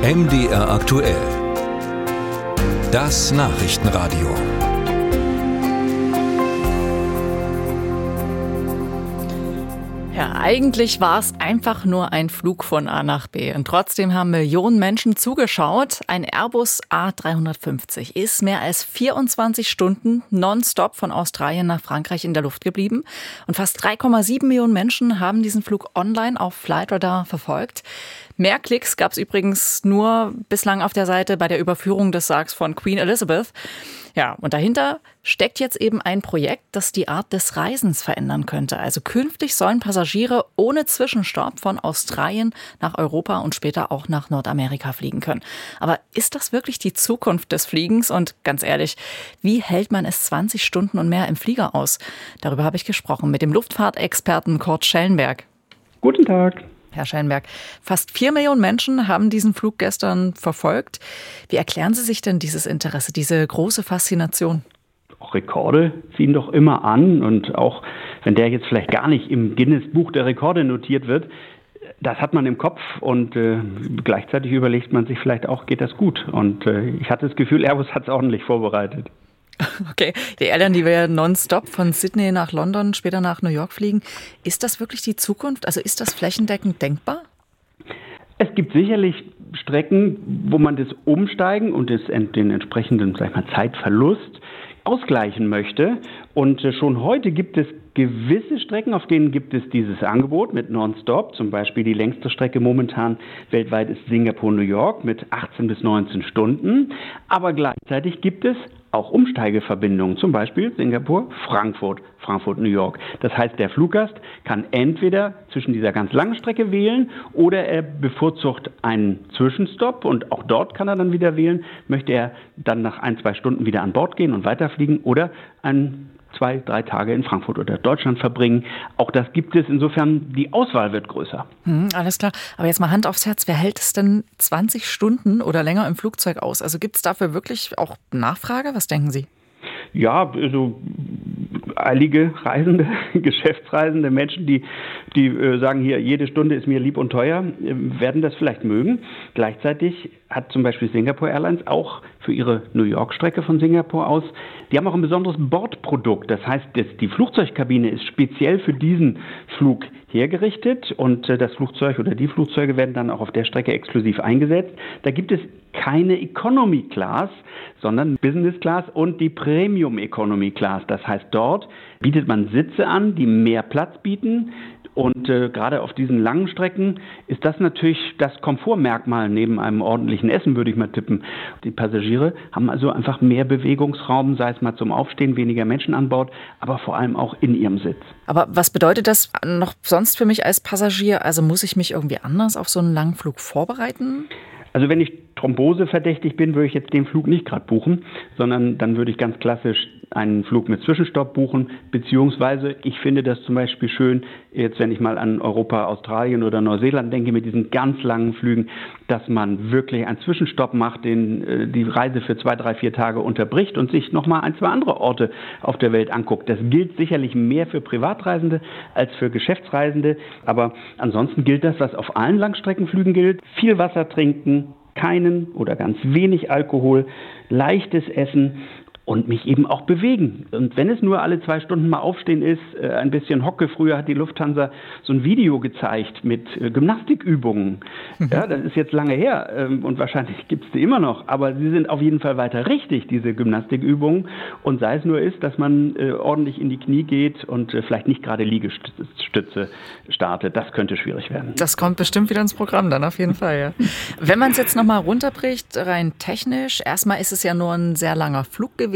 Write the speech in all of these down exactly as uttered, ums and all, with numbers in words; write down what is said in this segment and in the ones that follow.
M D R aktuell. Das Nachrichtenradio. Ja, eigentlich war es einfach nur ein Flug von A nach B. Und trotzdem haben Millionen Menschen zugeschaut. Ein Airbus A drei fünfzig ist mehr als vierundzwanzig Stunden nonstop von Australien nach Frankreich in der Luft geblieben. Und fast drei Komma sieben Millionen Menschen haben diesen Flug online auf Flightradar verfolgt. Mehr Klicks gab es übrigens nur bislang auf der Seite bei der Überführung des Sargs von Queen Elizabeth. Ja, und dahinter steckt jetzt eben ein Projekt, das die Art des Reisens verändern könnte. Also künftig sollen Passagiere ohne Zwischenstopp von Australien nach Europa und später auch nach Nordamerika fliegen können. Aber ist das wirklich die Zukunft des Fliegens? Und ganz ehrlich, wie hält man es zwanzig Stunden und mehr im Flieger aus? Darüber habe ich gesprochen mit dem Luftfahrtexperten Kurt Schellenberg. Guten Tag. Herr Schellenberg, fast vier Millionen Menschen haben diesen Flug gestern verfolgt. Wie erklären Sie sich denn dieses Interesse, diese große Faszination? Auch Rekorde ziehen doch immer an. Und auch wenn der jetzt vielleicht gar nicht im Guinness-Buch der Rekorde notiert wird, das hat man im Kopf und äh, gleichzeitig überlegt man sich vielleicht auch, geht das gut? Und äh, ich hatte das Gefühl, Airbus hat es ordentlich vorbereitet. Okay, die Airline, die wir nonstop von Sydney nach London, später nach New York fliegen. Ist das wirklich die Zukunft? Also ist das flächendeckend denkbar? Es gibt sicherlich Strecken, wo man das Umsteigen und das, den entsprechenden, sag ich mal, Zeitverlust ausgleichen möchte. Und schon heute gibt es gewisse Strecken, auf denen gibt es dieses Angebot mit Nonstop. Zum Beispiel die längste Strecke momentan weltweit ist Singapur-New York mit achtzehn bis neunzehn Stunden. Aber gleichzeitig gibt es auch Umsteigeverbindungen, zum Beispiel Singapur-Frankfurt, Frankfurt-New York. Das heißt, der Fluggast kann entweder zwischen dieser ganz langen Strecke wählen oder er bevorzugt einen Zwischenstopp und auch dort kann er dann wieder wählen. Möchte er dann nach ein, zwei Stunden wieder an Bord gehen und weiterfliegen oder einen zwei, drei Tage in Frankfurt oder Deutschland verbringen. Auch das gibt es. Insofern, die Auswahl wird größer. Hm, alles klar. Aber jetzt mal Hand aufs Herz. Wer hält es denn zwanzig Stunden oder länger im Flugzeug aus? Also gibt es dafür wirklich auch Nachfrage? Was denken Sie? Ja, also eilige Reisende, Geschäftsreisende, Menschen, die, die äh, sagen hier, jede Stunde ist mir lieb und teuer, äh, werden das vielleicht mögen. Gleichzeitig hat zum Beispiel Singapore Airlines auch für ihre New York-Strecke von Singapur aus, die haben auch ein besonderes Bordprodukt. Das heißt, das, die Flugzeugkabine ist speziell für diesen Flug hergerichtet und äh, das Flugzeug oder die Flugzeuge werden dann auch auf der Strecke exklusiv eingesetzt. Da gibt es keine Economy Class, sondern Business Class und die Premium Economy Class. Das heißt, dort bietet man Sitze an, die mehr Platz bieten. Und äh, gerade auf diesen langen Strecken ist das natürlich das Komfortmerkmal neben einem ordentlichen Essen, würde ich mal tippen. Die Passagiere haben also einfach mehr Bewegungsraum, sei es mal zum Aufstehen, weniger Menschen an Bord, aber vor allem auch in ihrem Sitz. Aber was bedeutet das noch sonst für mich als Passagier? Also muss ich mich irgendwie anders auf so einen langen Flug vorbereiten? Also wenn ich thromboseverdächtig bin, würde ich jetzt den Flug nicht gerade buchen, sondern dann würde ich ganz klassisch einen Flug mit Zwischenstopp buchen, beziehungsweise ich finde das zum Beispiel schön, jetzt wenn ich mal an Europa, Australien oder Neuseeland denke, mit diesen ganz langen Flügen, dass man wirklich einen Zwischenstopp macht, den die Reise für zwei, drei, vier Tage unterbricht und sich nochmal ein, zwei andere Orte auf der Welt anguckt. Das gilt sicherlich mehr für Privatreisende als für Geschäftsreisende, aber ansonsten gilt das, was auf allen Langstreckenflügen gilt, viel Wasser trinken, keinen oder ganz wenig Alkohol, leichtes Essen und mich eben auch bewegen. Und wenn es nur alle zwei Stunden mal aufstehen ist, äh, ein bisschen Hocke. Früher hat die Lufthansa so ein Video gezeigt mit äh, Gymnastikübungen. Mhm. Ja, das ist jetzt lange her ähm, und wahrscheinlich gibt es die immer noch. Aber sie sind auf jeden Fall weiter richtig, diese Gymnastikübungen. Und sei es nur ist, dass man äh, ordentlich in die Knie geht und äh, vielleicht nicht gerade Liegestütze startet. Das könnte schwierig werden. Das kommt bestimmt wieder ins Programm dann, auf jeden Fall. Ja. Wenn man es jetzt nochmal runterbricht, rein technisch, erstmal ist es ja nur ein sehr langer Flug gewesen.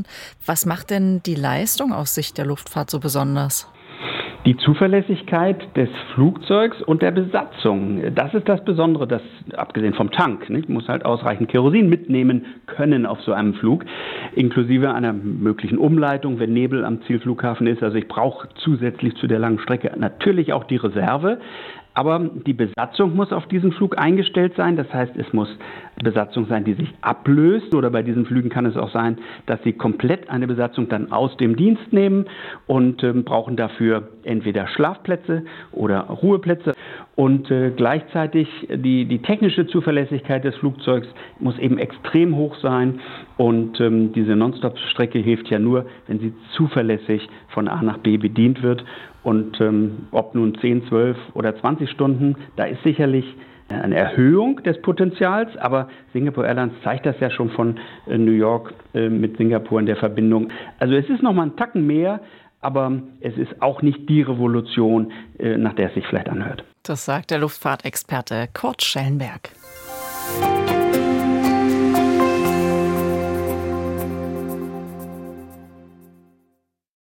Was macht denn die Leistung aus Sicht der Luftfahrt so besonders? Die Zuverlässigkeit des Flugzeugs und der Besatzung, das ist das Besondere, das abgesehen vom Tank, nicht, muss halt ausreichend Kerosin mitnehmen können auf so einem Flug, inklusive einer möglichen Umleitung, wenn Nebel am Zielflughafen ist. Also ich brauche zusätzlich zu der langen Strecke natürlich auch die Reserve, Aber die Besatzung muss auf diesen Flug eingestellt sein. Das heißt, es muss Besatzung sein, die sich ablöst. Oder bei diesen Flügen kann es auch sein, dass sie komplett eine Besatzung dann aus dem Dienst nehmen und äh, brauchen dafür entweder Schlafplätze oder Ruheplätze. Und äh, gleichzeitig die, die technische Zuverlässigkeit des Flugzeugs muss eben extrem hoch sein. Und ähm, diese Nonstop-Strecke hilft ja nur, wenn sie zuverlässig von A nach B bedient wird. Und ähm, ob nun zehn, zwölf oder zwanzig Stunden, da ist sicherlich eine Erhöhung des Potenzials, aber Singapore Airlines zeigt das ja schon von äh, New York äh, mit Singapur in der Verbindung. Also es ist nochmal einen Tacken mehr, aber es ist auch nicht die Revolution, äh, nach der es sich vielleicht anhört. Das sagt der Luftfahrtexperte Kurt Schellenberg.